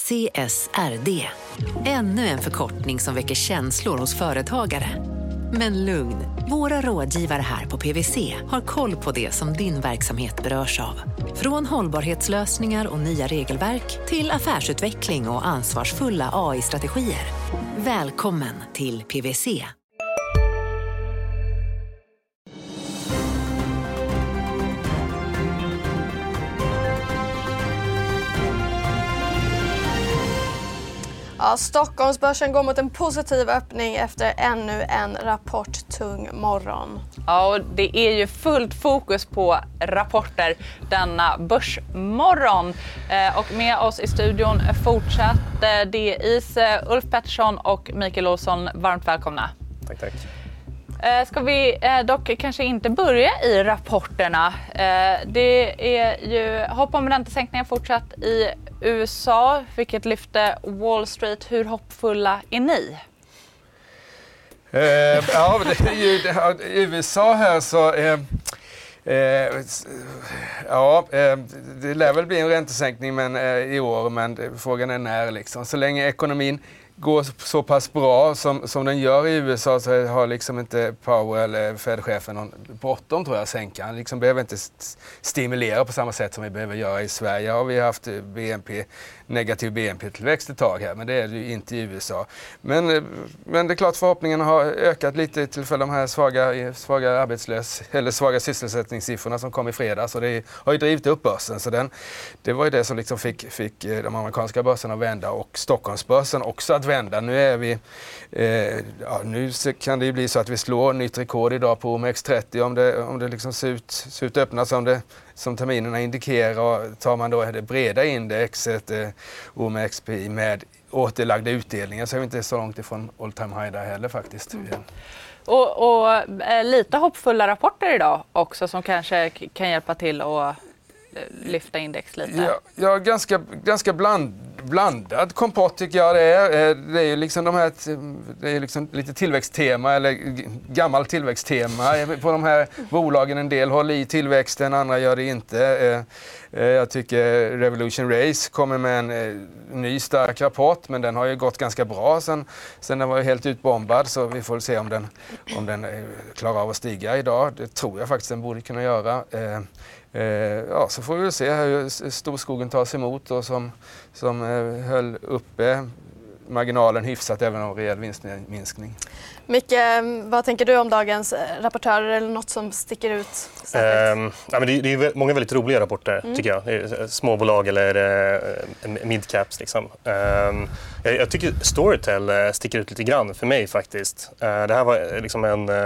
CSRD. Ännu en förkortning som väcker känslor hos företagare. Men lugn, våra rådgivare här på PwC har koll på det som din verksamhet berörs av. Från hållbarhetslösningar och nya regelverk till affärsutveckling och ansvarsfulla AI-strategier. Välkommen till PwC. Ja, Stockholmsbörsen går mot en positiv öppning efter ännu en rapporttung morgon. Ja, och det är ju fullt fokus på rapporter denna börsmorgon. Och med oss i studion fortsatt DIs Ulf Pettersson och Mikael Olsson. Varmt välkomna. Tack. Ska vi dock kanske inte börja i rapporterna. Det är ju hopp om räntesänkningar fortsatt i USA, vilket lyfte Wall Street. Hur hoppfulla är ni? Ja, det är ju i USA här så... det lär väl bli en räntesänkning i år, men frågan är när liksom. Så länge ekonomin går så pass bra som den gör i USA så har liksom inte Powell eller Fed-chefen någon bråttom, tror jag, sänka. Han liksom behöver inte stimulera på samma sätt som vi behöver göra i Sverige. Ja, vi har haft negativ BNP-tillväxt ett tag här, men det är det ju inte i USA. Men det är klart, förhoppningarna har ökat lite till följd av de här svaga sysselsättningssiffrorna som kom i fredags, och det har ju drivit upp börsen. Så det var ju det som liksom fick de amerikanska börserna att vända, och Stockholmsbörsen också att vända. Nu är vi nu kan det ju bli så att vi slår nytt rekord idag på OMX30 om det liksom ser ut att öppna som terminerna indikerar. Och tar man då det breda indexet OMXPI med återlagda utdelningar så är vi inte så långt ifrån all time high där heller faktiskt. Och lite hoppfulla rapporter idag också som kanske kan hjälpa till att lyfta index lite. Ja, ganska blandad kompott tycker jag det är. Det är ju liksom det är liksom lite tillväxttema eller gammalt tillväxttema på de här bolagen. En del håller i tillväxten, andra gör det inte. Jag tycker Revolution Race kommer med en ny stark rapport, men den har ju gått ganska bra sen den var helt utbombad, så vi får se om den klarar av att stiga idag. Det tror jag faktiskt den borde kunna göra. Så får vi se hur storskogen tas emot och som höll uppe marginalen hyfsat även om rejäl vinstminskning. Micke, vad tänker du om dagens rapportörer eller något som sticker ut? Men det är många väldigt roliga rapporter tycker jag. Småbolag eller midcaps liksom. Jag tycker Storytel sticker ut lite grann för mig faktiskt. Det här var liksom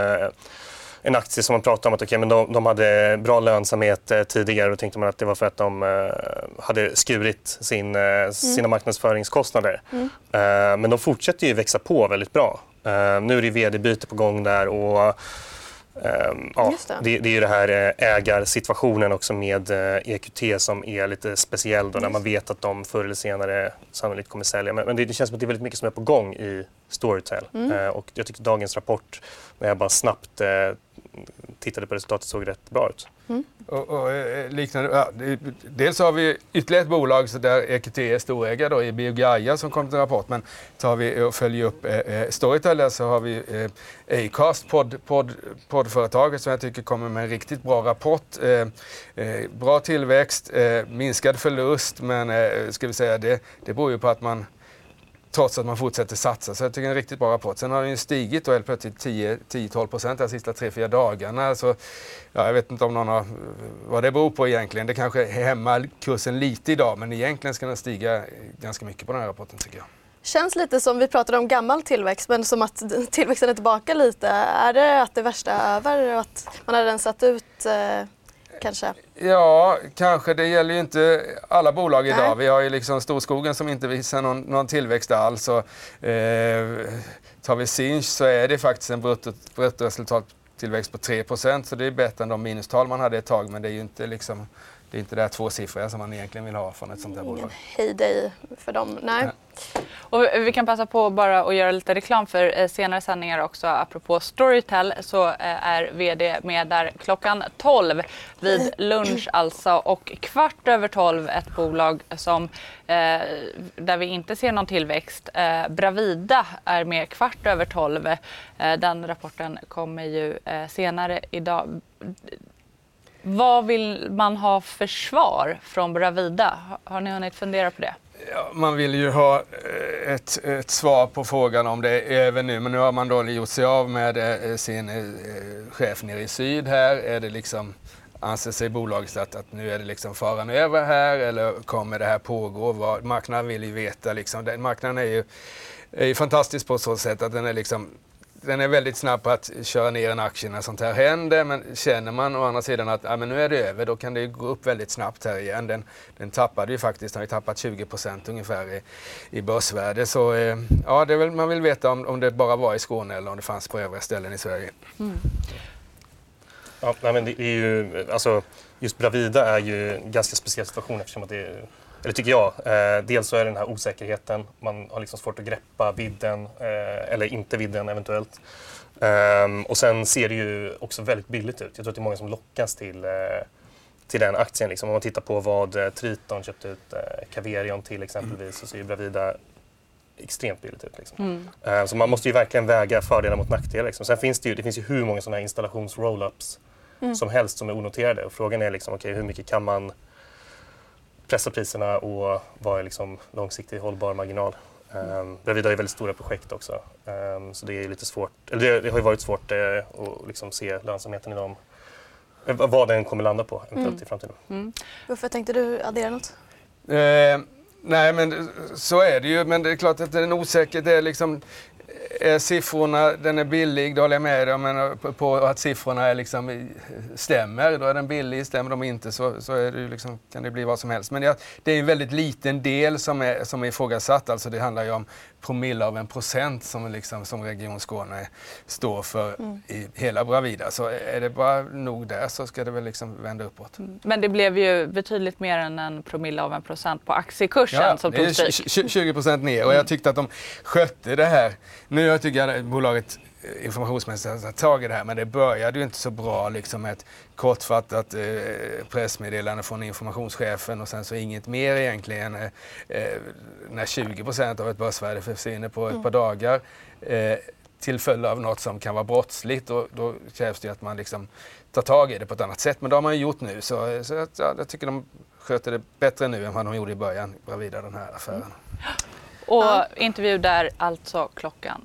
en aktie som man pratade om att men de hade bra lönsamhet tidigare, och tänkte man att det var för att de hade skurit sina marknadsföringskostnader. Men de fortsätter ju växa på väldigt bra. Nu är det vd-byte på gång där, och det är ju det här ägarsituationen också med EQT som är lite speciell då, när man vet att de förr eller senare sannolikt kommer sälja. Men det känns som att det är väldigt mycket som är på gång i Storytel. Och jag tyckte dagens rapport, när jag bara snabbt tittade på resultatet, såg rätt bra ut. Och liknande, dels har vi ytterligare ett bolag så där EQT är storägare då, i BioGaia som kom till en rapport, men tar vi och följer upp Storytel så har vi Acast, poddföretaget, som jag tycker kommer med en riktigt bra rapport. Bra tillväxt, minskad förlust, men ska vi säga det beror ju på att man trots att man fortsätter satsa. Så jag tycker det är en riktigt bra rapport. Sen har den ju stigit och helt plötsligt 10-12% de sista 3-4 dagarna. Så, jag vet inte om någon har, vad det beror på egentligen. Det kanske hämmar kursen lite idag, men egentligen ska den stiga ganska mycket på den här rapporten tycker jag. Känns lite som vi pratade om gammal tillväxt, men som att tillväxten är tillbaka lite. Är det att det värsta är över och att man har rensat ut kanske? Ja, kanske. Det gäller ju inte alla bolag idag. Nej. Vi har ju liksom storskogen som inte visar någon tillväxt alls. Och, tar vi Sinch så är det faktiskt en bruttoresultattillväxt på 3%. Så det är bättre än de minustal man hade ett tag. Men det är ju inte liksom... Det är inte det här tvåsiffriga som man egentligen vill ha från ett sånt här bolag. Hej dig för dem, nej. Och vi kan passa på bara att göra lite reklam för senare sändningar också. Apropå Storytel så är vd med där klockan 12 vid lunch alltså, och 12:15 ett bolag som där vi inte ser någon tillväxt. Bravida är med 12:15. Den rapporten kommer ju senare idag. Vad vill man ha för svar från Bravida? Har ni hunnit fundera på det? Ja, man vill ju ha ett svar på frågan om det är över nu, men nu har man då gjort sig av med sin chef nere i syd här. Är det liksom, anser sig bolaget att nu är det liksom faran över här, eller kommer det här pågå? Marknaden vill ju veta liksom. Marknaden är ju fantastisk på så sätt att den är väldigt snabb på att köra ner en aktie när sånt här händer, men känner man å andra sidan att men nu är det över, då kan det gå upp väldigt snabbt här igen. Den tappade ju faktiskt, har ju tappat 20% ungefär i börsvärde. Så ja, det är väl, man vill veta om det bara var i Skåne eller om det fanns på övriga ställen i Sverige. Mm. Ja, men det är ju, alltså, just Bravida är ju en ganska speciell situation eftersom att det är, eller tycker jag, dels så är det den här osäkerheten, man har liksom svårt att greppa vidden eller inte vidden eventuellt. Och sen ser det ju också väldigt billigt ut. Jag tror att det är många som lockas till den aktien. Liksom. Om man tittar på vad Triton köpte ut Caverion till exempelvis, så ser ju Bravida extremt billigt ut. Liksom. Så man måste ju verkligen väga fördelar mot nackdelar. Liksom. Sen finns det finns ju hur många sådana här installations-rollups som helst som är onoterade. Och frågan är liksom, hur mycket kan man pressa priserna och vad är liksom långsiktigt hållbar marginal. Bravida är väldigt stora projekt också. Så det är lite svårt, eller det har ju varit svårt att liksom se lönsamheten i dem. Vad den kommer landa på eventuellt i framtiden. Varför tänkte du addera något? Nej, men så är det ju. Men det är klart att den osäkerhet är liksom, siffrorna, den är billig, då håller jag med dig, men på att siffrorna är liksom, stämmer, då är den billig, stämmer de inte så är det ju liksom, kan det bli vad som helst. Men det är en väldigt liten del som är ifrågasatt, alltså det handlar ju om promille av 1% som Region Skåne står för i hela Bravida. Så är det bara nog där så ska det väl liksom vända uppåt. Men det blev ju betydligt mer än en promille av 1% på aktiekursen som tog stryk. 20% ner, och jag tyckte att de skötte det här. Nu tycker jag att bolaget informationsmässigt har tagit det här, men det började ju inte så bra liksom med ett kortfattat pressmeddelande från informationschefen och sen så inget mer egentligen när 20% av ett börsvärde försvinner på ett par dagar till följd av något som kan vara brottsligt, och då krävs det ju att man liksom tar tag i det på ett annat sätt, men det har man ju gjort nu, så jag tycker de sköter det bättre nu än vad de gjorde i början, Bravida, den här affären. Och intervju där alltså klockan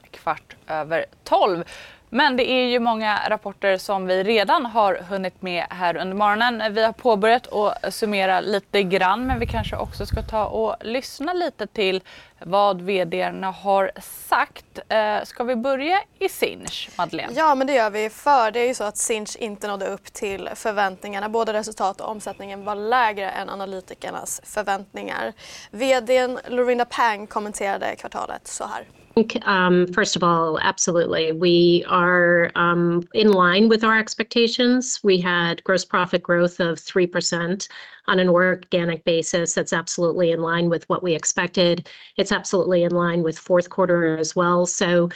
12:15. Men det är ju många rapporter som vi redan har hunnit med här under morgonen. Vi har påbörjat att summera lite grann, men vi kanske också ska ta och lyssna lite till vad vd:arna har sagt. Ska vi börja i Sinch, Madeleine? Ja, men det gör vi, för det är ju så att Sinch inte nådde upp till förväntningarna. Både resultat och omsättningen var lägre än analytikernas förväntningar. VD:n Lorinda Pang kommenterade kvartalet så här. First of all, absolutely. We are in line with our expectations. We had gross profit growth of 3% on an organic basis. That's absolutely in line with what we expected. It's absolutely in line with fourth quarter as well. So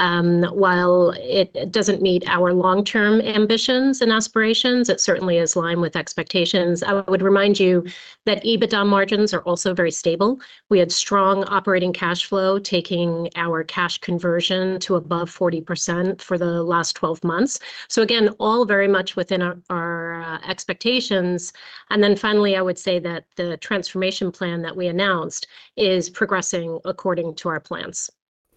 while it doesn't meet our long-term ambitions and aspirations, it certainly is in line with expectations. I would remind you that EBITDA margins are also very stable. We had strong operating cash flow, taking our cash conversion to above 40% for the last 12 months. So again, all very much within our expectations. And then finally, I would say that the transformation plan that we announced is progressing according to our plans.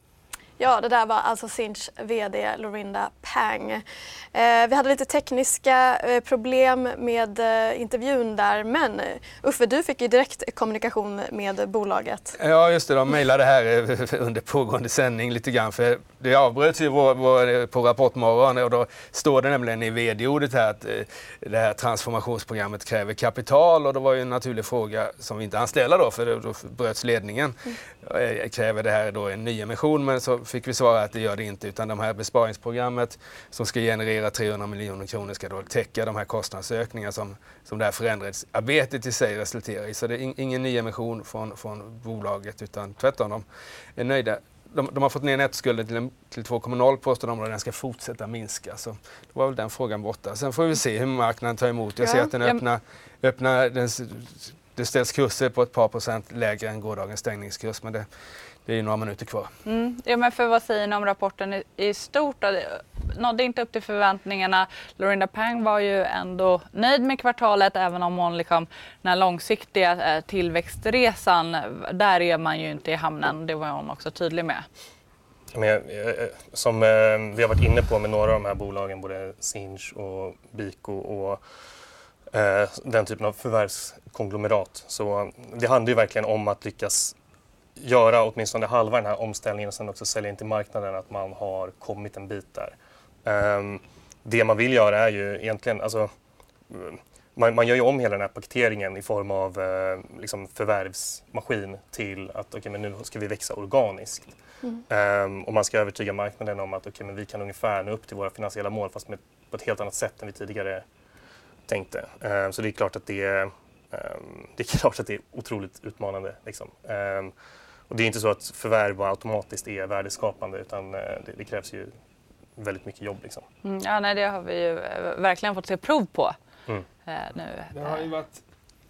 Ja, det där var alltså Sinch vd Lorinda Pang. Vi hade lite tekniska problem med intervjun där, men Uffe, du fick ju direkt kommunikation med bolaget. Ja, just det. De mejlade här under pågående sändning lite grann, för det avbröts ju på Rapportmorgon och då står det nämligen i vd-ordet här att det här transformationsprogrammet kräver kapital och då var ju en naturlig fråga som vi inte hann ställa då, för då bröts ledningen. Kräver det här då en nyemission, men så fick vi svara att det gör det inte, utan de här besparingsprogrammet som ska generera 300 miljoner kronor ska då täcka de här kostnadsökningar som det här förändringsarbetet i sig resulterar i. Så det är ingen nyemission från bolaget, utan tvärtom, de är nöjda. De har fått ner nettoskulden till 2,0 påstår de, och den ska fortsätta minska. Så det var väl den frågan borta. Sen får vi se hur marknaden tar emot. Jag ser att den det ställs kurser på ett par procent lägre än gårdagens stängningskurs, men det är ju några minuter kvar. Ja, men för vad säger ni om rapporten i stort? Nådde inte upp till förväntningarna. Lorinda Pang var ju ändå nöjd med kvartalet, även om hon liksom, den här långsiktiga tillväxtresan, där är man ju inte i hamnen. Det var hon också tydlig med. Men, som vi har varit inne på med några av de här bolagen, både Sinch och Biko och den typen av förvärvskonglomerat. Så det handlar ju verkligen om att lyckas göra åtminstone halva den här omställningen och sen också sälja in till marknaden, att man har kommit en bit där. Det man vill göra är ju egentligen, alltså, man gör ju om hela den här paketeringen i form av liksom förvärvsmaskin till att men nu ska vi växa organiskt. Och man ska övertyga marknaden om att men vi kan ungefär nå upp till våra finansiella mål, fast på ett helt annat sätt än vi tidigare tänkte. Så det är klart att det är otroligt utmanande. Liksom. Och det är inte så att förvärv automatiskt är värdeskapande, utan det krävs ju väldigt mycket jobb. Liksom. Ja, nej, det har vi ju verkligen fått se prov på nu. Det har ju varit,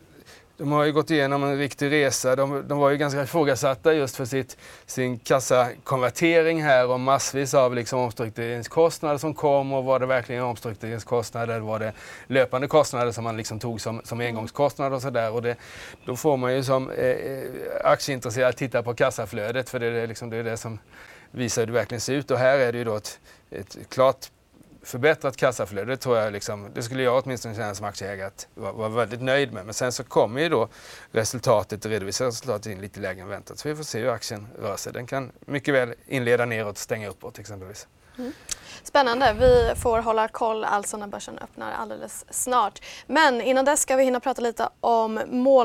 de har ju gått igenom en riktig resa. De var ju ganska ifrågasatta just för sin kassakonvertering här, och massvis av liksom omstruktureringskostnader som kom, och var det verkligen omstruktureringskostnader, var det löpande kostnader som man liksom tog som engångskostnader och sådär. Och då får man ju som aktieintresserad titta på kassaflödet, för det är det som visar hur det verkligen ser ut. Och här är det ju då ett klart förbättrat kassaflöde. Det tror jag det skulle jag åtminstone känna som aktieägare att vara väldigt nöjd med. Men sen så kommer ju då redovisar resultatet in lite lägre än väntat. Så vi får se hur aktien rör sig. Den kan mycket väl inleda neråt och stänga uppåt exempelvis. Spännande. Vi får hålla koll alltså när börsen öppnar alldeles snart. Men innan dess ska vi hinna prata lite om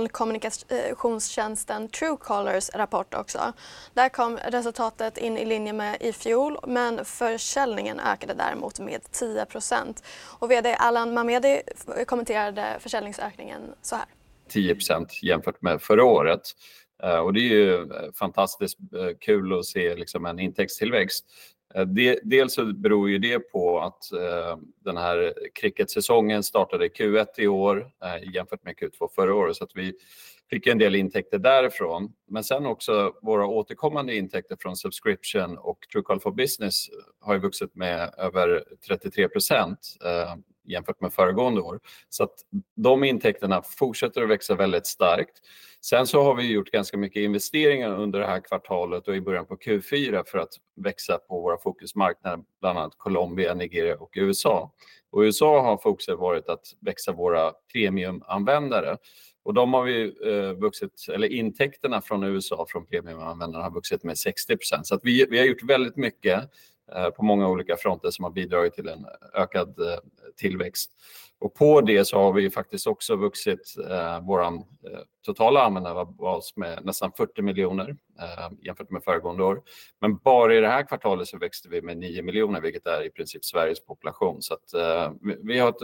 molnkommunikationstjänsten Truecallers rapport också. Där kom resultatet in i linje med i fjol, men försäljningen ökade däremot med 10%. Och vd Allan Mamedi kommenterade försäljningsökningen så här. 10% jämfört med förra året. Och det är ju fantastiskt kul att se liksom en intäktstillväxt. Dels så beror ju det på att den här cricketsäsongen startade Q1 i år jämfört med Q2 förra året, så att vi fick en del intäkter därifrån. Men sen också våra återkommande intäkter från subscription och Truecaller for Business har ju vuxit med över 33% jämfört med föregående år. Så att de intäkterna fortsätter att växa väldigt starkt. Sen så har vi gjort ganska mycket investeringar under det här kvartalet och i början på Q4 för att växa på våra fokusmarknader, bland annat Colombia, Nigeria och USA. Och i USA har fokuset varit att växa våra premiumanvändare. Och de har vi vuxit, eller intäkterna från USA från premiumanvändarna har vuxit med 60%. Så att vi har gjort väldigt mycket på många olika fronter som har bidragit till en ökad tillväxt. Och på det så har vi faktiskt också vuxit våran totala användarbas med nästan 40 miljoner jämfört med föregående år. Men bara i det här kvartalet så växte vi med 9 miljoner, vilket är i princip Sveriges population. Så att vi har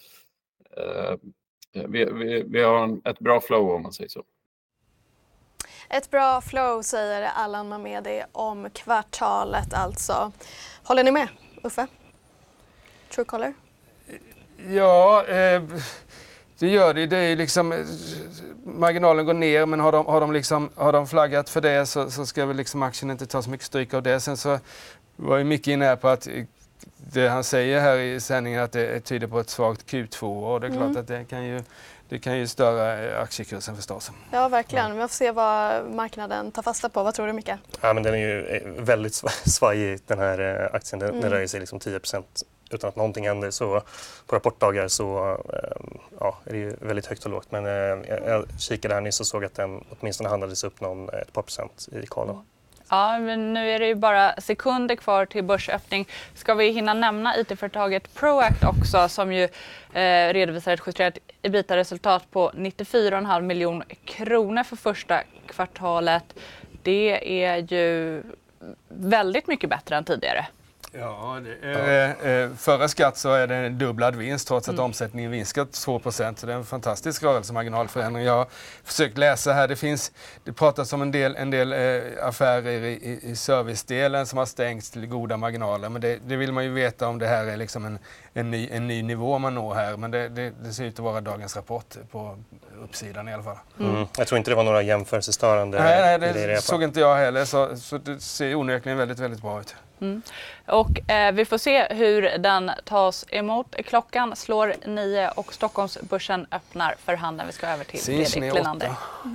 vi har ett bra flow, om man säger så. Ett bra flow, säger Allan Mamedi om kvartalet alltså. Håller ni med, Uffe? Truecaller? Ja, det gör det. Det är liksom, marginalen går ner, men har de flaggat för det så ska väl liksom aktien inte ta så mycket stryk av det. Sen så var ju mycket inne här på att det han säger här i sändningen att det tyder på ett svagt Q2, och det är klart att det kan ju störa aktiekursen förstås. Ja, verkligen. Vi får se vad marknaden tar fasta på. Vad tror du, Micke? Ja, men den är ju väldigt svajig, den här aktien. Den rör sig liksom 10% utan att någonting händer. Så på rapportdagar så är det ju väldigt högt och lågt. Men jag kikade här nyss och såg att den åtminstone handlades upp ett par procent i Kalo. Ja, men nu är det ju bara sekunder kvar till börsöppning. Ska vi hinna nämna IT-företaget Proact också, som ju redovisar ett justerat EBITDA-resultat på 94,5 miljoner kronor för första kvartalet. Det är ju väldigt mycket bättre än tidigare. Ja, före skatt så är det en dubblad vinst trots att omsättningen minskat 2%. Så det är en fantastisk rörelsemarginalförändring. Jag har försökt läsa här. Det pratas om en del affärer i servicedelen som har stängts till goda marginaler. Men det vill man ju veta om det här är liksom en ny nivå man når här. Men det ser ut att vara dagens rapport på uppsidan i alla fall. Jag tror inte det var några jämförelsestörande. Nej, det såg inte jag heller. Så det ser onekligen väldigt, väldigt bra ut. Och vi får se hur den tas emot. Klockan slår 9 och Stockholmsbörsen öppnar för handeln. Vi ska över till Fredrik Lenander.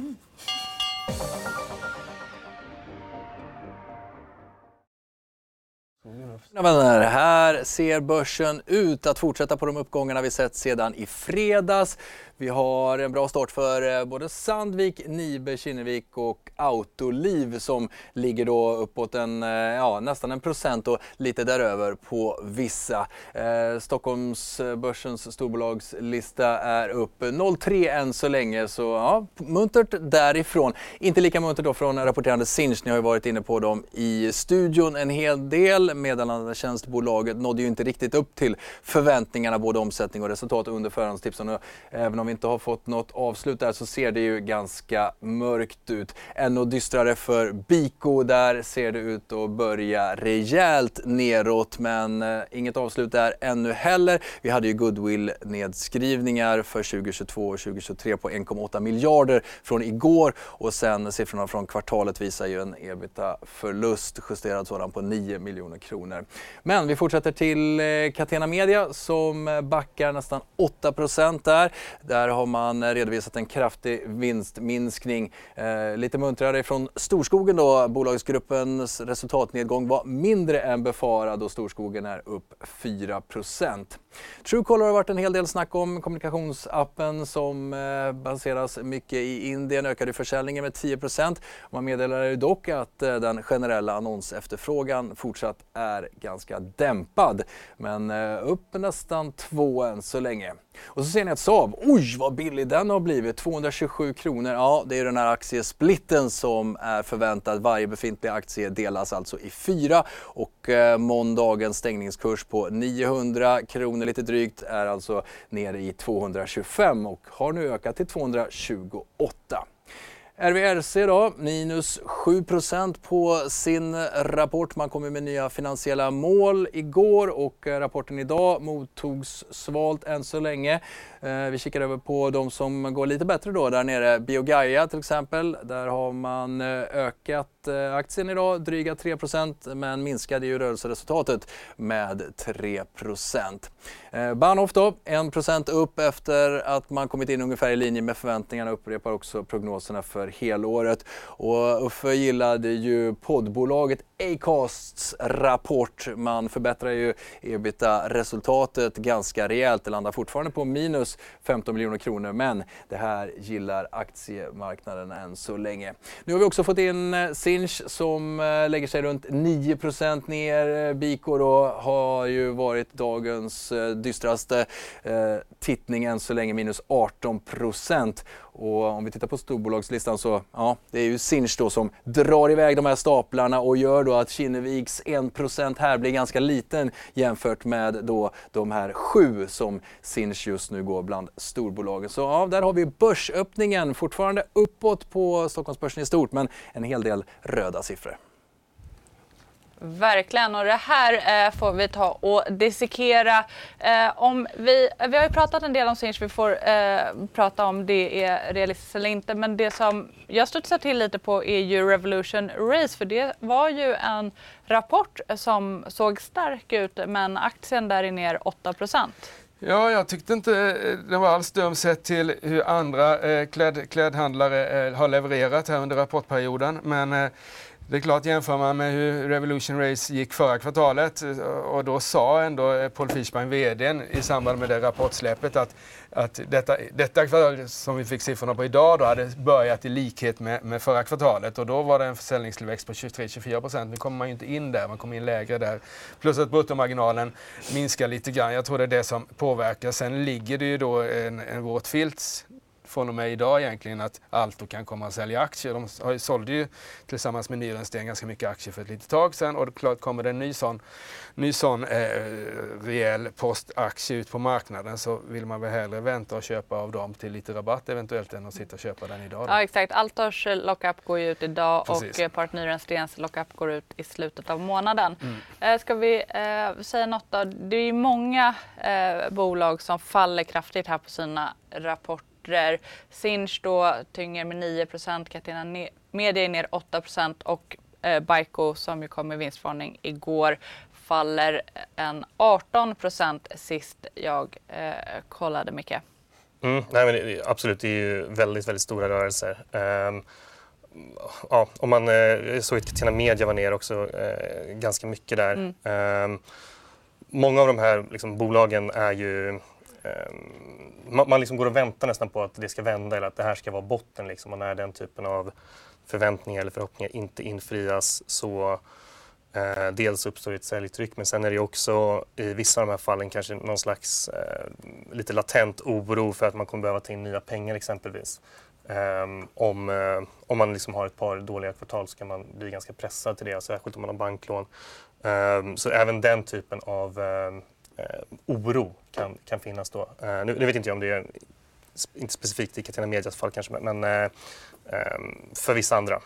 Vänner, här ser börsen ut att fortsätta på de uppgångarna vi sett sedan i fredags. Vi har en bra start för både Sandvik, Nibe, Kinnevik och Autoliv som ligger då uppåt nästan 1% och lite däröver på vissa. Stockholmsbörsens storbolagslista är upp 0,3 än så länge, så ja, muntert därifrån. Inte lika muntert då från rapporterande Sinch, ni har ju varit inne på dem i studion en hel del. Meddelandetjänstbolaget nådde ju inte riktigt upp till förväntningarna, både omsättning och resultat under förhandstipsen. Och även om vi inte har fått något avslut där så ser det ju ganska mörkt ut. Ännu dystrare för Biko, där ser det ut att börja rejält neråt, men inget avslut där ännu heller. Vi hade ju goodwill-nedskrivningar för 2022 och 2023 på 1,8 miljarder från igår, och sen siffrorna från kvartalet visar ju en EBITDA-förlust, justerad sådan, på 9 miljoner kronor. Men vi fortsätter till Catena Media som backar nästan 8% där. Där har man redovisat en kraftig vinstminskning. Lite muntrare från Storskogen då. Bolagsgruppens resultatnedgång var mindre än befarad och Storskogen är upp 4%. Truecaller har varit en hel del snack om. Kommunikationsappen som baseras mycket i Indien ökade försäljningen med 10%. Man meddelar dock att den generella annonsefterfrågan fortsatt är ganska dämpad, men upp nästan 2 än så länge. Och så ser ni att Saab, oj vad billig den har blivit, 227 kronor. Ja, det är den här aktiesplitten som är förväntad. Varje befintlig aktie delas alltså i 4, och måndagens stängningskurs på 900 kronor lite drygt är alltså nere i 225 och har nu ökat till 228. RVRC då, minus 7% på sin rapport. Man kommer med nya finansiella mål igår och rapporten idag mottogs svalt än så länge. Vi kikar över på de som går lite bättre då där nere. BioGaia till exempel, där har man ökat aktien idag dryga 3%, men minskade ju rörelseresultatet med 3%. Bahnhof då, 1% upp efter att man kommit in ungefär i linje med förväntningarna, upprepar också prognoserna för helåret. Och Uffe gillade ju poddbolaget Acasts rapport. Man förbättrar ju EBITDA-resultatet ganska rejält. Det landar fortfarande på minus 15 miljoner kronor, men det här gillar aktiemarknaden än så länge. Nu har vi också fått in Sinch som lägger sig runt 9% ner. Biko då har ju varit dagens dystraste tittning än så länge, minus 18%. Och om vi tittar på storbolagslistan så ja, det är ju Sinch då som drar iväg de här staplarna och gör då att Kinneviks 1% här blir ganska liten jämfört med då de här 7 som Sinch just nu går bland storbolagen. Så ja, där har vi börsöppningen, fortfarande uppåt på Stockholmsbörsen i stort, men en hel del röda siffror. Verkligen, och det här får vi ta och dissekera. Vi har ju pratat en del om Sinch, vi får prata om det är realistiskt eller inte, men det som jag studsar till lite på är ju Revolution Race, för det var ju en rapport som såg stark ut, men aktien där är ner 8%. Ja, jag tyckte inte den var alls dum sett till hur andra klädhandlare har levererat här under rapportperioden, men Det är klart, jämför man med hur Revolution Race gick förra kvartalet och då sa ändå Paul Fischbein, vdn, i samband med det rapportsläppet att detta kvartal som vi fick siffrorna på idag då hade börjat i likhet med förra kvartalet och då var det en försäljningstillväxt på 23-24%. Nu kommer man ju inte in där, man kommer in lägre där. Plus att bruttomarginalen minskar lite grann. Jag tror det är det som påverkar. Sen ligger det ju då en våt filt från och med idag egentligen att Alto kan komma att sälja aktier. De sålde ju tillsammans med Nyrensten ganska mycket aktier för ett litet tag sedan och det klart kommer det en ny sån rejäl postaktie ut på marknaden så vill man väl hellre vänta och köpa av dem till lite rabatt eventuellt än att sitta och köpa den idag. Då. Ja exakt, Altos lockup går ju ut idag. Precis. Och Part Nyrenstens lockup går ut i slutet av månaden. Ska vi säga något då? Det är ju många bolag som faller kraftigt här på sina rapporter. Sinch då tynger med 9%, Catena Media är ner 8% och BICO som ju kom med vinstvarning igår faller en 18% sist jag kollade mycket. Nej, men absolut, det är ju väldigt, väldigt stora rörelser. Ja, om man såg att Catena Media var ner också ganska mycket där. Många av de här liksom, bolagen är ju man liksom går och väntar nästan på att det ska vända eller att det här ska vara botten liksom. Och när den typen av förväntningar eller förhoppningar inte infrias så dels uppstår ett säljtryck men sen är det också i vissa av de här fallen kanske någon slags lite latent oro för att man kommer behöva ta in nya pengar exempelvis. Om man liksom har ett par dåliga kvartal så kan man bli ganska pressad till det, särskilt om man har banklån. Så även den typen av oro kan finnas då. Nu vet inte jag om det är inte specifikt i Catena Medias fall kanske, men för vissa andra.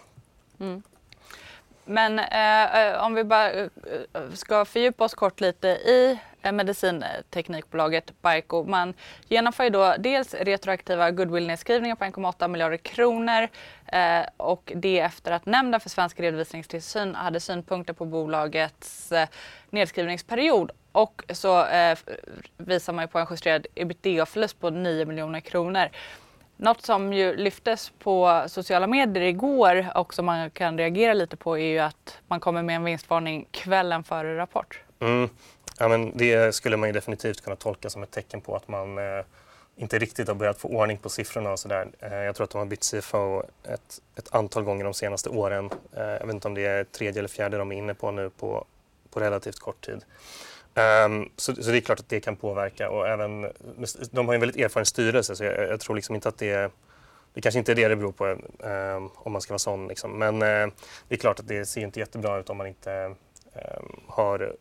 Men om vi bara ska fördjupa oss kort lite i medicinteknikbolaget BICO. Man genomför ju då dels retroaktiva goodwill-nedskrivningar på 1,8 miljarder kronor och det efter att Nämnden för svensk redovisningstillsyn hade synpunkter på bolagets nedskrivningsperiod. Och så visar man ju på en justerad EBITDA-förlust på 9 miljoner kronor. Något som ju lyftes på sociala medier igår och som man kan reagera lite på är ju att man kommer med en vinstvarning kvällen före rapport. Ja, men det skulle man ju definitivt kunna tolka som ett tecken på att man inte riktigt har börjat få ordning på siffrorna och sådär. Jag tror att de har bytt CFO ett antal gånger de senaste åren. Jag vet inte om det är tredje eller fjärde de är inne på nu på relativt kort tid. Så det är klart att det kan påverka och även, de har en väldigt erfaren styrelse så jag tror liksom inte att det kanske inte är det beror på om man ska vara sån liksom. Men det är klart att det ser inte jättebra ut om man inte har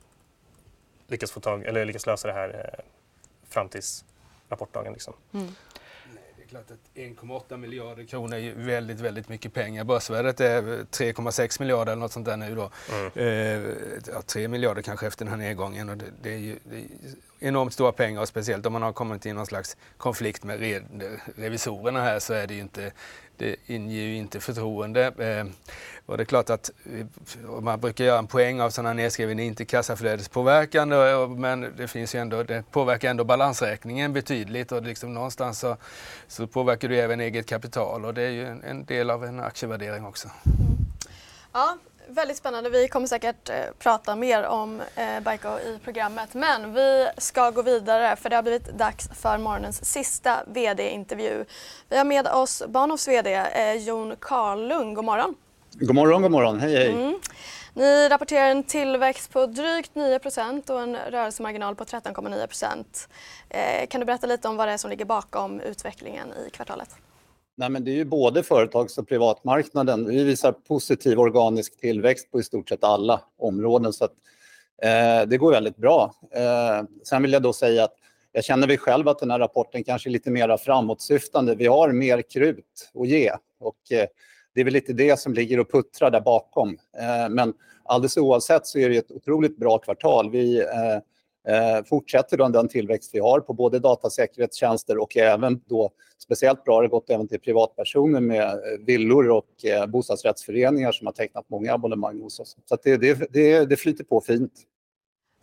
lyckats lösa det här fram tills rapportdagen liksom. Det är klart att 1,8 miljarder kronor är ju väldigt, väldigt mycket pengar. Börsvärdet är 3,6 miljarder eller något sånt där nu då. 3 miljarder kanske efter den här nedgången. Och det är ju enormt stora pengar och speciellt om man har kommit i någon slags konflikt med revisorerna här så är det ju inte, det inger ju inte förtroende. Och det är klart att man brukar göra en poäng av sådana nedskrivningar, inte kassaflödespåverkande, men det finns ju ändå, det påverkar ändå balansräkningen betydligt och liksom någonstans så påverkar det även eget kapital och det är ju en del av en aktievärdering också. Ja, väldigt spännande. Vi kommer säkert prata mer om BICO i programmet. Men vi ska gå vidare för det har blivit dags för morgonens sista vd-intervju. Vi har med oss Bahnhofs vd Jon Karlung. God morgon. God morgon, god morgon. Hej, hej. Ni rapporterar en tillväxt på drygt 9% och en rörelsemarginal på 13,9%. Kan du berätta lite om vad det är som ligger bakom utvecklingen i kvartalet? Nej, men det är ju både företags- och privatmarknaden. Vi visar positiv organisk tillväxt på i stort sett alla områden så att det går väldigt bra. Sen vill jag då säga att jag känner vi själv att den här rapporten kanske är lite mer framåtsyftande. Vi har mer krut att ge och det är väl lite det som ligger och puttrar där bakom. Men alldeles oavsett så är det ett otroligt bra kvartal. Vi fortsätter då den tillväxt vi har på både datasäkerhetstjänster och även då speciellt bra har det gått även till privatpersoner med villor och bostadsrättsföreningar som har tecknat många abonnemang hos oss. Så att det flyter på fint.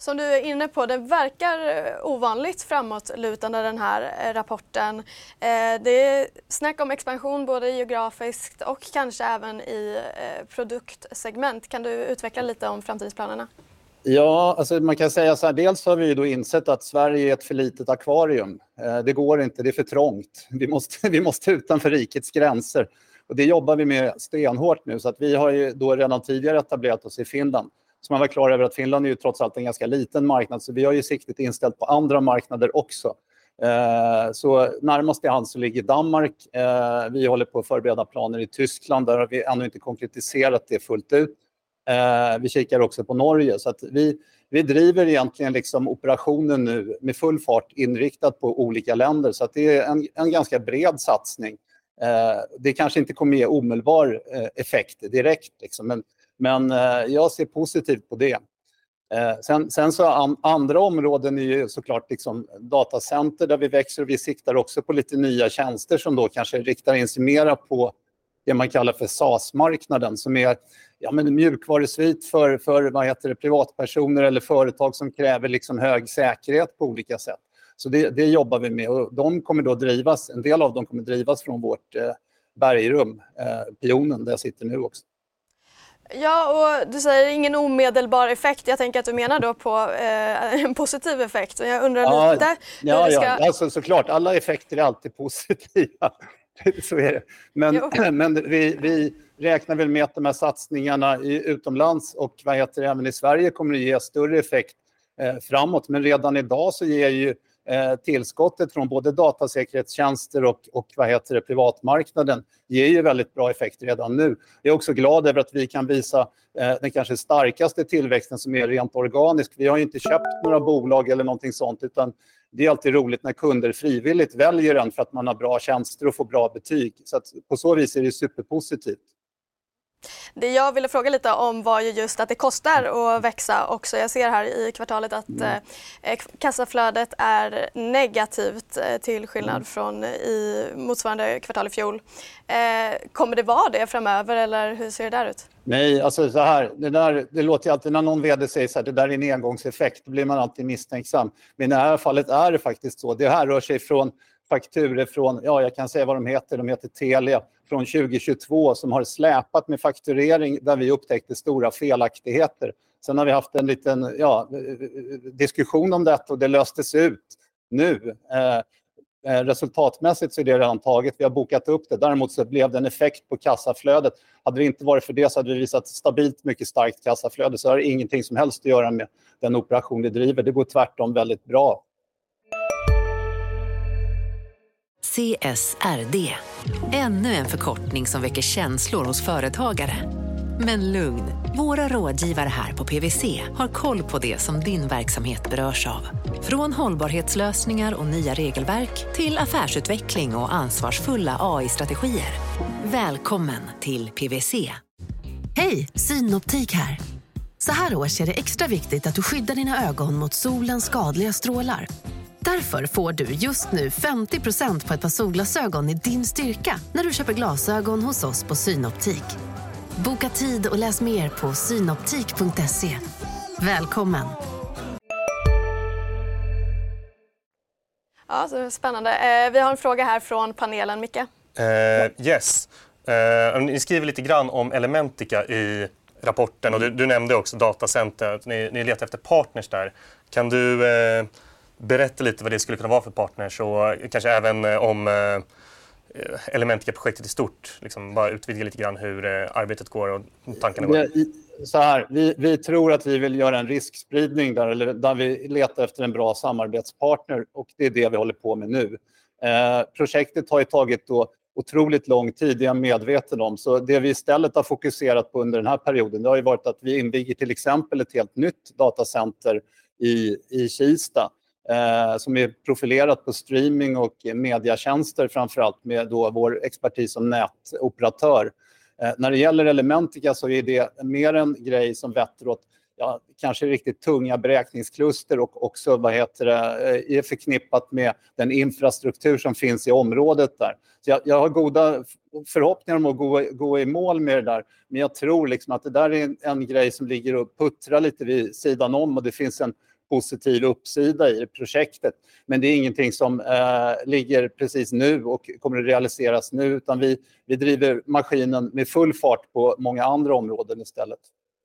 Som du är inne på, det verkar ovanligt framåtlutande den här rapporten. Det är snack om expansion både geografiskt och kanske även i produktsegment. Kan du utveckla lite om framtidsplanerna? Ja, alltså man kan säga så här, dels har vi då insett att Sverige är ett för litet akvarium. Det går inte, det är för trångt. Vi måste utanför rikets gränser. Och det jobbar vi med stenhårt nu, så att vi har ju då redan tidigare etablerat oss i Finland. Så man var klar över att Finland är ju trots allt en ganska liten marknad, så vi har ju siktet inställt på andra marknader också. Så närmast i hand så ligger Danmark. Vi håller på att förbereda planer i Tyskland, där har vi ännu inte konkretiserat det fullt ut. Vi kikar också på Norge, så att vi driver egentligen liksom operationen nu med full fart inriktat på olika länder, så att det är en ganska bred satsning. Det kanske inte kommer ge omedelbar effekt direkt liksom, men jag ser positivt på det. Sen så andra områden är ju såklart liksom datacenter där vi växer, och vi siktar också på lite nya tjänster som då kanske riktar in sig mera på det man kallar för SaaS-marknaden, som är en mjukvarusvit för privatpersoner eller företag som kräver liksom hög säkerhet på olika sätt. Så det jobbar vi med, och de kommer då drivas, en del av dem kommer drivas från vårt bergrum, Pionen, där jag sitter nu också. Ja, och du säger ingen omedelbar effekt. Jag tänker att du menar då på en positiv effekt. Jag undrar lite hur det ska... Ja, alltså såklart, alla effekter är alltid positiva. Så är det. Men vi räknar väl med att de här satsningarna utomlands och även i Sverige kommer att ge större effekt framåt. Men redan idag så ger ju tillskottet från både datasäkerhetstjänster och privatmarknaden ger ju väldigt bra effekt redan nu. Jag är också glad över att vi kan visa den kanske starkaste tillväxten som är rent organisk. Vi har ju inte köpt några bolag eller någonting sånt, utan det är alltid roligt när kunder frivilligt väljer den för att man har bra tjänster och får bra betyg. Så att på så vis är det superpositivt. Det jag ville fråga lite om var ju just att det kostar att växa också. Jag ser här i kvartalet att kassaflödet är negativt till skillnad från i motsvarande kvartal i fjol. Kommer det vara det framöver, eller hur ser det där ut? Nej, alltså så här, det låter ju alltid när någon vd säger så här, det där är en engångseffekt, då blir man alltid misstänksam. Men i det här fallet är det faktiskt så. Det här rör sig från fakturer från, jag kan säga vad de heter Telia från 2022 som har släpat med fakturering där vi upptäckte stora felaktigheter. Sen har vi haft en liten diskussion om detta och det löstes ut nu. Resultatmässigt så är det redan taget. Vi har bokat upp det. Däremot så blev det en effekt på kassaflödet. Hade det inte varit för det så hade vi visat stabilt mycket starkt kassaflöde. Så har det ingenting som helst att göra med den operation vi driver. Det går tvärtom väldigt bra. CSRD. Ännu en förkortning som väcker känslor hos företagare. Men lugn, våra rådgivare här på PwC har koll på det som din verksamhet berörs av. Från hållbarhetslösningar och nya regelverk till affärsutveckling och ansvarsfulla AI-strategier. Välkommen till PwC. Hej, Synoptik här. Så här års är det extra viktigt att du skyddar dina ögon mot solens skadliga strålar. Därför får du just nu 50% på ett par solglasögon i din styrka när du köper glasögon hos oss på Synoptik. Boka tid och läs mer på synoptik.se. Välkommen! Ja, så spännande. Vi har en fråga här från panelen, Micke. Yes. Ni skriver lite grann om Elementica i rapporten och du nämnde också datacenter. Ni letar efter partners där. Kan du berätta lite vad det skulle kunna vara för partners och kanske även om Elementica-projektet i stort? Liksom bara utvidga lite grann hur arbetet går och tankarna går. Så här, vi tror att vi vill göra en riskspridning där vi letar efter en bra samarbetspartner och det är det vi håller på med nu. Projektet har ju tagit då otroligt lång tid, det är jag medveten om. Så det vi istället har fokuserat på under den här perioden det har ju varit att vi inviger till exempel ett helt nytt datacenter i Kista. Som är profilerat på streaming och mediatjänster framförallt med då vår expertis som nätoperatör. När det gäller Elementica så är det mer en grej som vetter åt kanske riktigt tunga beräkningskluster och också är förknippat med den infrastruktur som finns i området där. Så jag har goda förhoppningar om att gå i mål med det där. Men jag tror liksom att det där är en grej som ligger och puttrar lite vid sidan om och det finns en positiv uppsida i projektet. Men det är ingenting som ligger precis nu och kommer att realiseras nu, utan vi driver maskinen med full fart på många andra områden istället.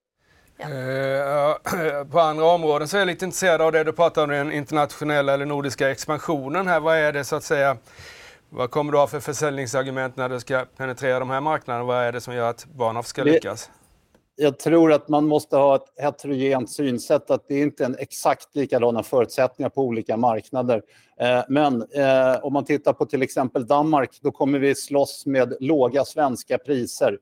På andra områden så är jag lite intresserad av det du pratar om, den internationella eller nordiska expansionen här. Vad är det så att säga, vad kommer du ha för försäljningsargument när du ska penetrera de här marknaderna? Vad är det som gör att Bahnhof ska lyckas? Jag tror att man måste ha ett heterogent synsätt, att det inte är en exakt likadana förutsättningar på olika marknader. Men om man tittar på till exempel Danmark, då kommer vi slåss med låga svenska priser.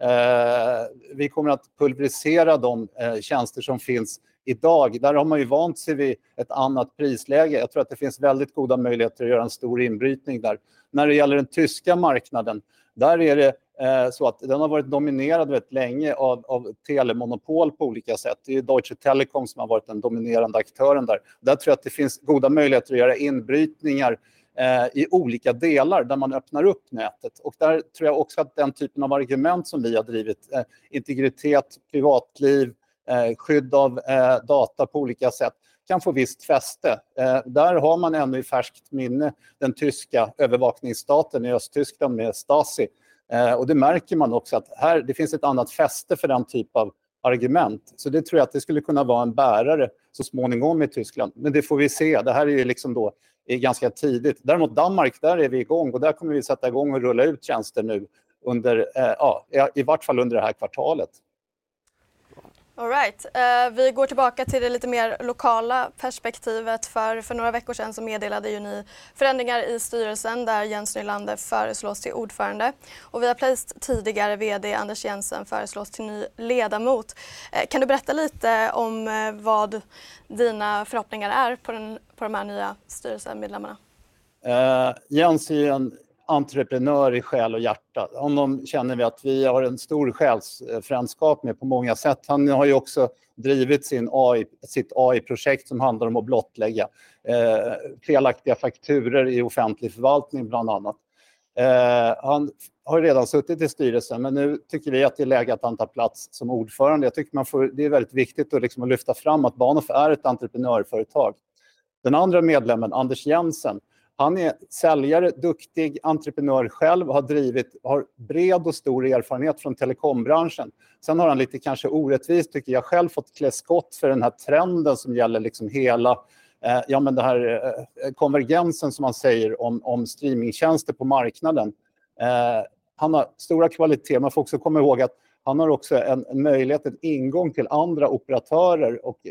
Vi kommer att pulverisera de tjänster som finns idag. Där har man ju vant sig vid ett annat prisläge. Jag tror att det finns väldigt goda möjligheter att göra en stor inbrytning där. När det gäller den tyska marknaden, där är det så att den har varit dominerad väldigt länge av telemonopol på olika sätt. Det är Deutsche Telekom som har varit den dominerande aktören där. Där tror jag att det finns goda möjligheter att göra inbrytningar i olika delar där man öppnar upp nätet. Och där tror jag också att den typen av argument som vi har drivit, integritet, privatliv, skydd av data på olika sätt, kan få visst fäste. Där har man ännu i färskt minne den tyska övervakningsstaten i Östtyskland med Stasi. Och det märker man också att här, det finns ett annat fäste för den typ av argument. Så det tror jag att det skulle kunna vara en bärare så småningom i Tyskland. Men det får vi se. Det här är ju liksom då ganska tidigt. Däremot Danmark, där är vi igång och där kommer vi sätta igång och rulla ut tjänster nu under, i vart fall under det här kvartalet. All right. Vi går tillbaka till det lite mer lokala perspektivet. För några veckor sedan så meddelade ju ni förändringar i styrelsen där Jens Nylander föreslås till ordförande. Och vi har plötsligt tidigare vd Anders Jensen föreslås till ny ledamot. Kan du berätta lite om vad dina förhoppningar är på de här nya styrelsemedlemmarna? Jens är ju en entreprenör i själ och hjärta. Honom känner vi att vi har en stor själsfrändskap med på många sätt. Han har ju också drivit sitt AI-projekt som handlar om att blottlägga felaktiga fakturer i offentlig förvaltning bland annat. Han har redan suttit i styrelsen, men nu tycker vi att det är läge att han tar plats som ordförande. Jag tycker det är väldigt viktigt att, att lyfta fram att Bahnhof är ett entreprenörföretag. Den andra medlemmen, Anders Jensen, han är säljare, duktig entreprenör själv, har bred och stor erfarenhet från telekombranschen. Sen har han lite kanske orättvist, tycker jag själv, fått klä skott för den här trenden som gäller liksom hela det här konvergensen som man säger om streamingtjänster på marknaden. Han har stora kvaliteter. Man får också komma ihåg att han har också en möjlighet, en ingång till andra operatörer. Och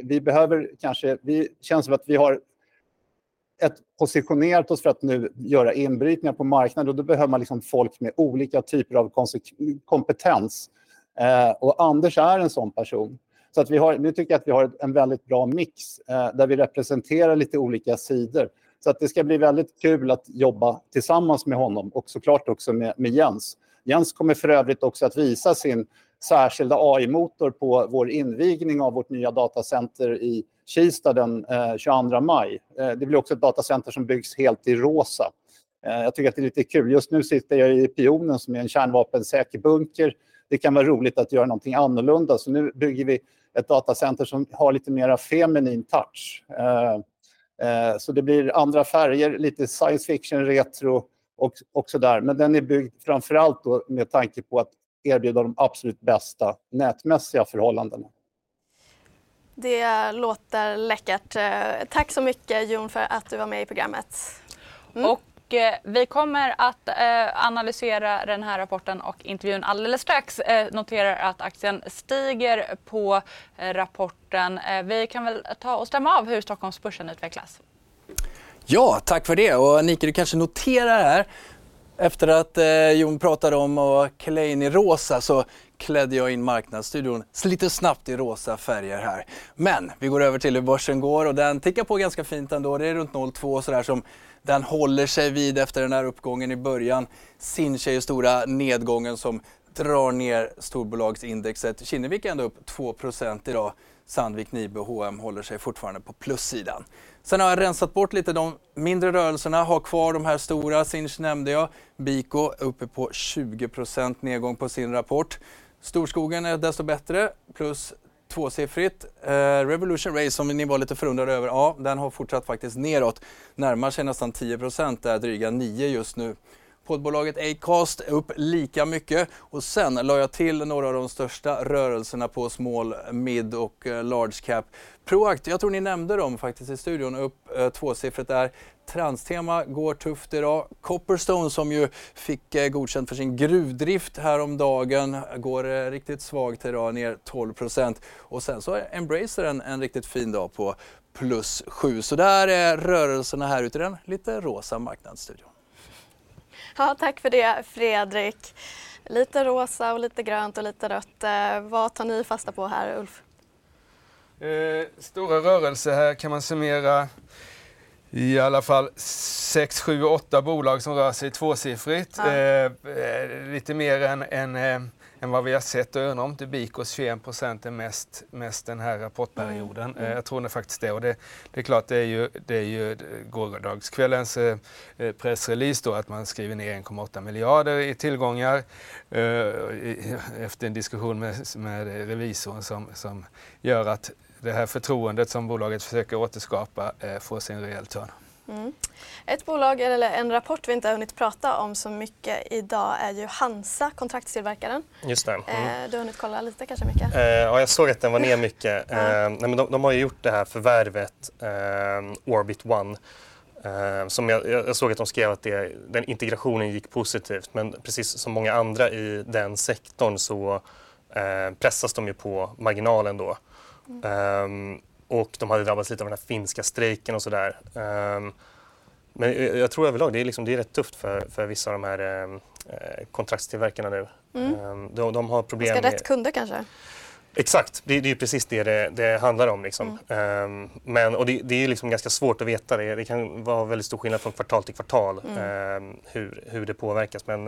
vi känns som att vi har positionerat oss för att nu göra inbrytningar på marknaden, och då behöver man liksom folk med olika typer av kompetens. Och Anders är en sån person. Så att nu tycker jag att vi har en väldigt bra mix där vi representerar lite olika sidor. Så att det ska bli väldigt kul att jobba tillsammans med honom och såklart också med Jens. Jens kommer för övrigt också att visa sin särskilda AI-motor på vår invigning av vårt nya datacenter i Kista den 22 maj. Det blir också ett datacenter som byggs helt i rosa. Jag tycker att det är lite kul. Just nu sitter jag i Pionen som är en kärnvapensäker bunker. Det kan vara roligt att göra någonting annorlunda. Så nu bygger vi ett datacenter som har lite mer feminin touch. Så det blir andra färger, lite science fiction, retro och sådär. Men den är byggd framförallt då med tanke på att erbjuda de absolut bästa nätmässiga förhållandena. Det låter läckert. Tack så mycket Jon för att du var med i programmet. Och vi kommer att analysera den här rapporten och intervjun alldeles strax. Noterar att aktien stiger på rapporten. Vi kan väl ta och stämma av hur Stockholmsbörsen utvecklas. Ja, tack för det. Och Nike, du kanske noterar här, efter att Jon pratade om att klä in i rosa så klädde jag in marknadsstudion lite snabbt i rosa färger här. Men vi går över till hur börsen går och den tickar på ganska fint ändå. Det är runt 0,2 sådär som den håller sig vid efter den här uppgången i början. Sinch är ju stora nedgången som drar ner storbolagsindexet. Kinnevik är ändå upp 2% idag. Sandvik, Nibe och H&M håller sig fortfarande på plussidan. Sen har jag rensat bort lite de mindre rörelserna, har kvar de här stora. Sinch nämnde jag. Biko uppe på 20% nedgång på sin rapport. Storskogen är desto bättre, plus tvåsiffrigt. Revolution Race som ni var lite förundrade över, ja den har fortsatt faktiskt neråt. Närmar sig nästan 10%, där dryga 9 just nu. Poddbolaget Acast upp lika mycket och sen la jag till några av de största rörelserna på small, mid och large cap. Proact, jag tror ni nämnde dem faktiskt i studion, upp tvåsiffrigt där. Transtema går tufft idag. Copperstone som ju fick godkänt för sin gruvdrift häromdagen går riktigt svagt idag, ner 12%. Och sen så är Embracer en riktigt fin dag på +7. Så där är rörelserna här ute i den lite rosa marknadsstudion. Ja, tack för det Fredrik. Lite rosa och lite grönt och lite rött. Vad tar ni fasta på här, Ulf? Stora rörelser här kan man summera i alla fall 6, 7, 8 bolag som rör sig tvåsiffrigt. Lite mer än vad vi har sett, och undrar om inte Bicos 21% är mest den här rapportperioden. Jag tror det faktiskt det. Och det är klart, det är ju gårdagskvällens pressrelease då, att man skriver ner 1,8 miljarder i tillgångar efter en diskussion med revisorn som gör att det här förtroendet som bolaget försöker återskapa får sin rejäl törn. Ett bolag eller en rapport vi inte har hunnit prata om så mycket idag är ju Hansa, kontraktstillverkaren. Just det. Du har hunnit kolla lite kanske mycket? Ja, jag såg att den var ner mycket. Nej, men de har ju gjort det här förvärvet Orbit One. Som jag såg att de skrev att den integrationen gick positivt, men precis som många andra i den sektorn så pressas de ju på marginalen då. Och de hade drabbats lite av den här finska strejken och sådär. Men jag tror överlag det är rätt tufft för vissa av de här kontraktstillverkarna nu. De har problem med rätt kunder kanske? Exakt, det är ju precis det handlar om. Liksom. Och det är liksom ganska svårt att veta. Det kan vara väldigt stor skillnad från kvartal till kvartal hur det påverkas. Men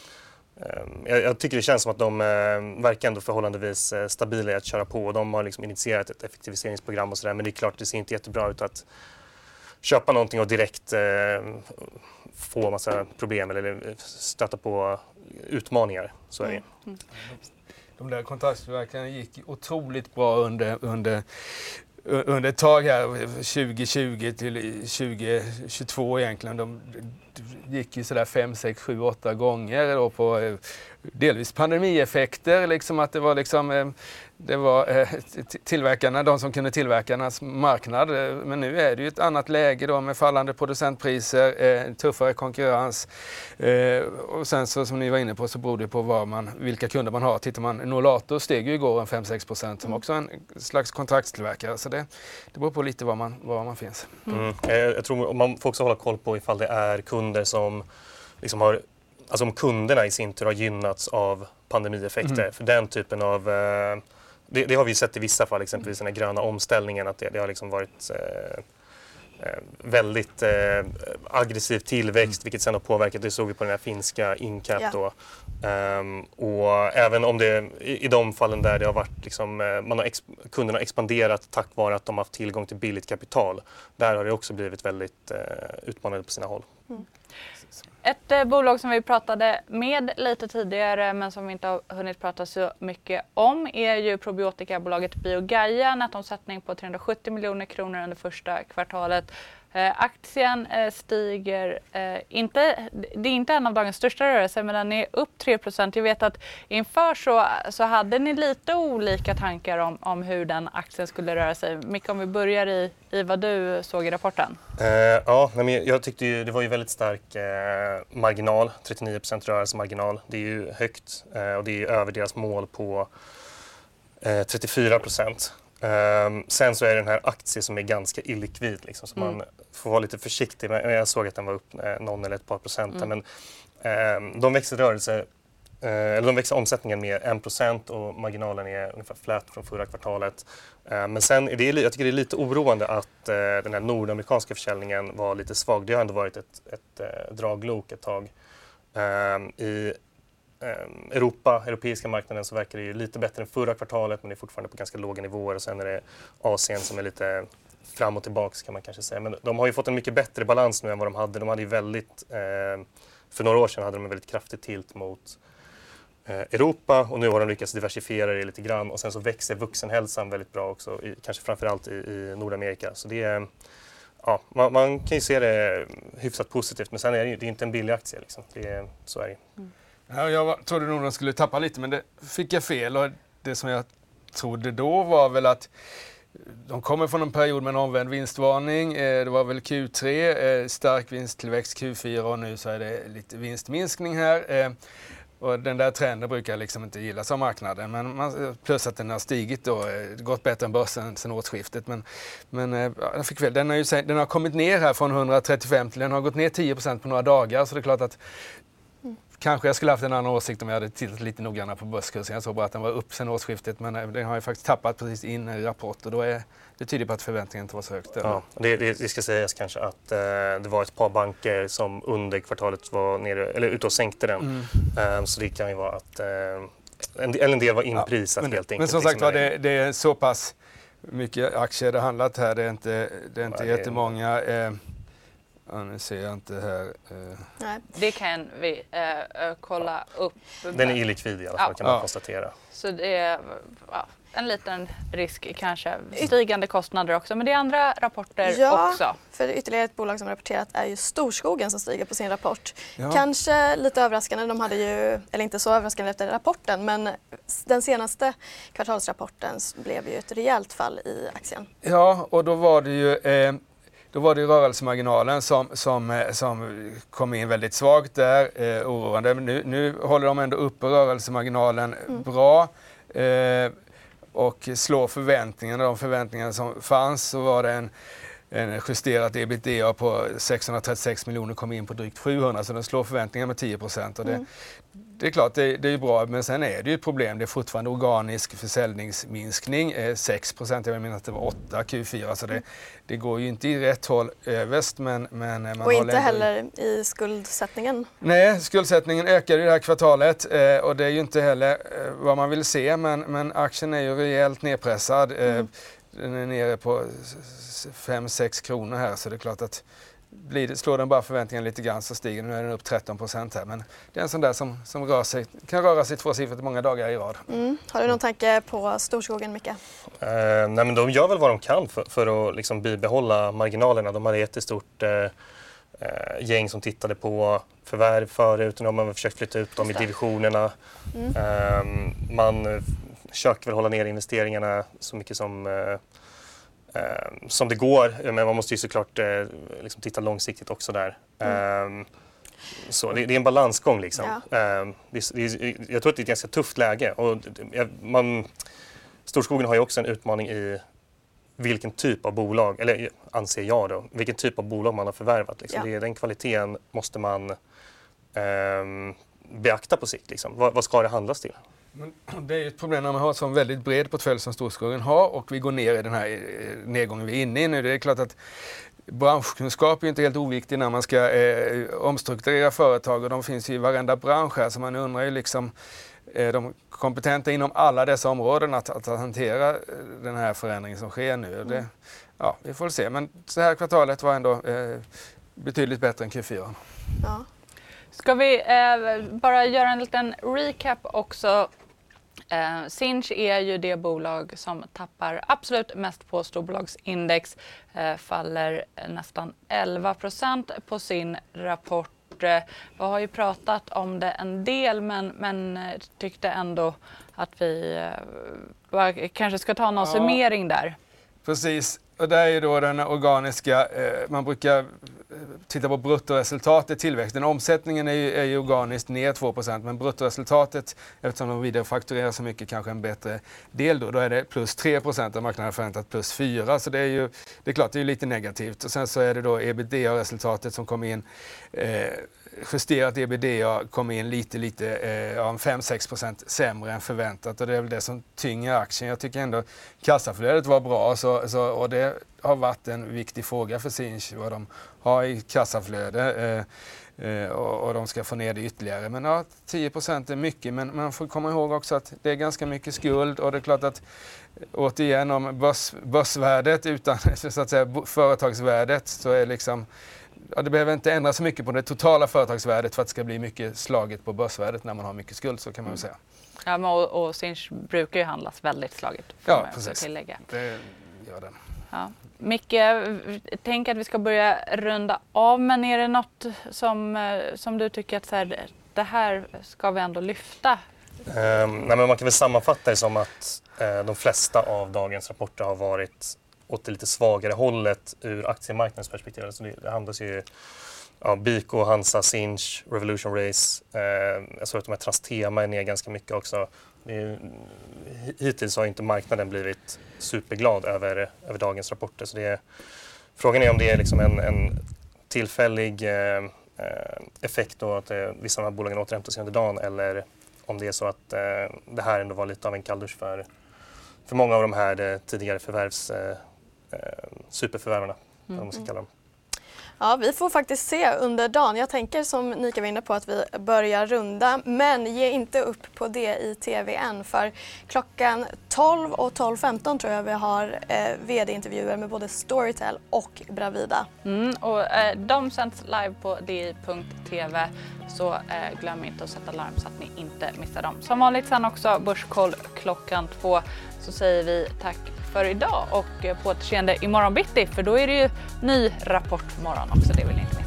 jag tycker det känns som att de verkar ändå förhållandevis stabila i att köra på. Och de har liksom initierat ett effektiviseringsprogram och sådär. Men det är klart, det ser inte jättebra ut att köpa någonting och direkt få massa problem eller stöta på utmaningar. Så är det. De där kontraktstillverkarna gick otroligt bra under ett tag här, 2020 till 2022 egentligen. De gick ju sådär 5, 6, 7, 8 gånger då på delvis pandemieffekter, liksom att det var tillverkarna, de som kunde tillverkarnas marknad. Men nu är det ju ett annat läge då med fallande producentpriser, tuffare konkurrens. Och sen så som ni var inne på så beror det på vilka kunder man har. Tittar man, Nolato steg ju igår 5-6% som också en slags kontraktstillverkare. Så det beror på lite var man finns. Jag tror man får också hålla koll på ifall det är kunder som liksom har, alltså om kunderna i sin tur har gynnats av pandemieffekter. För den typen av, det har vi sett i vissa fall, exempelvis den här gröna omställningen, att det har liksom varit väldigt aggressiv tillväxt, vilket sen har påverkat, det såg vi på den här finska Incap då. Och även om det i de fallen där det har varit liksom, kunderna har expanderat tack vare att de har haft tillgång till billigt kapital, där har det också blivit väldigt utmanande på sina håll. Ett bolag som vi pratade med lite tidigare men som vi inte har hunnit prata så mycket om är ju probiotikabolaget BioGaia. Nettoomsättning på 370 miljoner kronor under första kvartalet. Aktien stiger inte, det är inte en av dagens största rörelser, men den är upp 3%. Jag vet att inför så hade ni lite olika tankar om hur den aktien skulle röra sig. Micke, om vi börjar i vad du såg i rapporten. Jag tyckte ju det var ju väldigt stark marginal, 39% rörelsemarginal. Det är ju högt och det är över deras mål på 34%. Sen så är det den här aktien som är ganska illikvid, liksom, så man får vara lite försiktig. Men jag såg att den var upp någon eller ett par procent. Men de växer omsättningen med 1% och marginalen är ungefär flat från förra kvartalet. Men sen jag tycker det är lite oroande att den här nordamerikanska försäljningen var lite svag. Det har ändå varit ett draglok ett tag. I europeiska marknaden så verkar det ju lite bättre än förra kvartalet, men det är fortfarande på ganska låga nivåer. Och sen är det Asien som är lite fram och tillbaks, kan man kanske säga. Men de har ju fått en mycket bättre balans nu än vad de hade. De hade ju väldigt, för några år sedan hade de en väldigt kraftig tilt mot Europa och nu har de lyckats diversifiera det lite grann och sen så växer vuxenhälsan väldigt bra också, kanske framförallt i Nordamerika. Så det är, ja, man kan ju se det hyfsat positivt, men sen är det inte en billig aktie. Liksom. Så är det. Ja, jag trodde nog de skulle tappa lite, men det fick jag fel. Och det som jag trodde då var väl att de kommer från en period med en omvänd vinstvarning. Det var väl Q3, stark vinsttillväxt Q4 och nu så är det lite vinstminskning här. Och den där trenden brukar liksom inte gillas av marknaden, men plus att den har stigit då, gått bättre än börsen sedan årsskiftet. Men jag fick väl, den har kommit ner här från 135 till den har gått ner 10% på några dagar, så det är klart att kanske jag skulle haft en annan åsikt om jag hade tittat lite noggrannare på börskursen. Jag såg bara att den var upp sedan årsskiftet, men den har ju faktiskt tappat precis in i rapport och då är det tyder på att förväntningen inte var så högt. Ja, det ska sägas kanske att det var ett par banker som under kvartalet var nere, eller ute och sänkte den. Så det kan ju vara att en del var inprisat helt enkelt. Men som sagt var, det är så pass mycket aktier det handlat här. Det är inte jättemånga. Nu ser jag inte här. Nej. Det kan vi kolla upp. Den är illikvid i alla fall, kan man konstatera. Så det är en liten risk kanske. Stigande kostnader också, men det är andra rapporter också. För ytterligare ett bolag som rapporterat är ju Storskogen som stiger på sin rapport. Ja. Kanske lite överraskande, de hade ju, eller inte så överraskande efter rapporten, men den senaste kvartalsrapporten blev ju ett rejält fall i aktien. Ja, och då var det ju rörelsemarginalen som kom in väldigt svagt där, oroande. Nu håller de ändå uppe rörelsemarginalen bra och slår förväntningarna. De förväntningarna som fanns, så var det en justerat ebitda på 636 miljoner, kom in på drygt 700, så den slår förväntningarna med 10%. Och det är klart, det är ju bra, men sen är det ju ett problem. Det är fortfarande organisk försäljningsminskning, 6%, jag menar att det var 8 Q4, så det går ju inte i rätt håll överst. Men man och inte heller i skuldsättningen. Nej, skuldsättningen ökar i det här kvartalet och det är ju inte heller vad man vill se, men aktien är ju rejält nedpressad. Den är nere på 5-6 kronor här, så det är klart att slår den bara förväntningen lite grann så stiger den. Nu är den upp 13% här, men det är en sån där som kan röra sig tvåsiffrigt många dagar i rad. Har du någon tanke på Storskogen, Micke? Nej, men de gör väl vad de kan för att liksom bibehålla marginalerna. De hade ett jättestort gäng som tittade på förvärv förut, och de har försökt flytta ut dem i divisionerna. Man försöker väl hålla ner investeringarna så mycket som det går, men man måste ju såklart liksom titta långsiktigt också där. Så det är en balansgång liksom. Jag tror att det är ett ganska tufft läge. Och Storskogen har ju också en utmaning i vilken typ av bolag, eller anser jag då, vilken typ av bolag man har förvärvat. Liksom. Den kvaliteten måste man beakta på sikt. Liksom. Vad ska det handlas till? Men det är ju ett problem när man har en sån väldigt bred portfölj som Storskogen har och vi går ner i den här nedgången vi är inne i nu. Det är klart att branschkunskap är inte helt oviktig när man ska omstrukturera företag, och de finns i varenda bransch här, så man undrar ju liksom, är de kompetenta inom alla dessa områden att hantera den här förändringen som sker nu? Vi får se, men så här kvartalet var ändå betydligt bättre än Q4. Ja. Ska vi bara göra en liten recap också. Sinch är ju det bolag som tappar absolut mest på storbolagsindex. Faller nästan 11% på sin rapport. Vi har ju pratat om det en del, men tyckte ändå att vi kanske ska ta någon summering där. Precis, och det är ju då den organiska, man brukar titta på bruttoresultatet, tillväxten. Omsättningen är ju organiskt ner 2%, men bruttoresultatet, eftersom de vidarefakturerar så mycket, kanske en bättre del då är det plus 3%, och marknaden har förväntat plus 4%, så det är klart, det är lite negativt. Och sen så är det då ebitda-resultatet som kom in, justerat ebitda kom in lite 5-6% sämre än förväntat, och det är väl det som tynger aktien. Jag tycker ändå kassaflödet var bra, och det har varit en viktig fråga för Sinch, vad de har i kassaflöde, och de ska få ner det ytterligare. Men 10% är mycket, men man får komma ihåg också att det är ganska mycket skuld, och det är klart att återigen om börsvärdet utan så att säga företagsvärdet, så är liksom det behöver inte ändra så mycket på det totala företagsvärdet för att det ska bli mycket slaget på börsvärdet när man har mycket skuld, så kan man väl säga. Ja, men och Sinch brukar ju handlas väldigt slaget. Ja, precis. Tillägga. Det gör den. Ja. Micke, tänk att vi ska börja runda av, men är det något som du tycker att så här, det här ska vi ändå lyfta? Nej, men man kan väl sammanfatta det som att de flesta av dagens rapporter har varit åt det lite svagare hållet ur aktiemarknadens perspektiv. Alltså det handlas ju Biko, Hansa, Sinch, Revolution Race. Jag såg att de här Trastema är ner ganska mycket också. Hittills har inte marknaden blivit superglad över dagens rapporter. Så frågan är om det är liksom en tillfällig effekt och att vissa av de här bolagen återhämtar sig under dagen, eller om det är så att det här ändå var lite av en kalldusch för många av de här tidigare superförvärvarna, vad man ska kalla dem. Ja, vi får faktiskt se under dagen. Jag tänker som Nika var inne på att vi börjar runda, men ge inte upp på det i tv än, för klockan 12 och 12.15 tror jag vi har vd-intervjuer med både Storytel och Bravida. Och de sänds live på di.tv, så glöm inte att sätta larm så att ni inte missar dem. Som vanligt sen också Börskoll klockan 2, så säger vi tack för idag och på återseende imorgon bitti, för då är det ju ny rapport morgon också, det vill ni inte missa.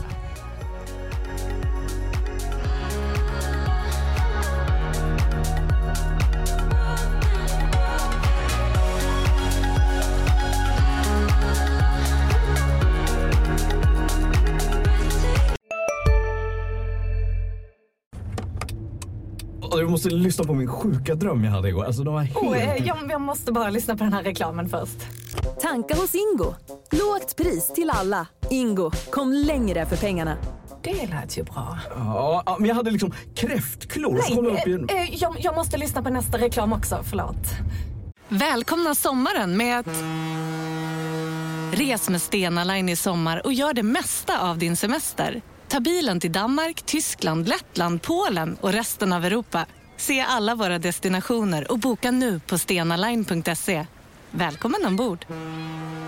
Du måste lyssna på min sjuka dröm jag hade igår. Alltså, de var helt... jag måste bara lyssna på den här reklamen först. Tanka hos Ingo. Lågt pris till alla. Ingo, kom längre för pengarna. Det lät ju bra. Ja, men jag hade liksom kräftklor. Jag måste lyssna på nästa reklam också, förlåt. Välkomna sommaren med att... Res med Stena Line i sommar och gör det mesta av din semester. Ta bilen till Danmark, Tyskland, Lettland, Polen och resten av Europa. Se alla våra destinationer och boka nu på stenaline.se. Välkommen ombord!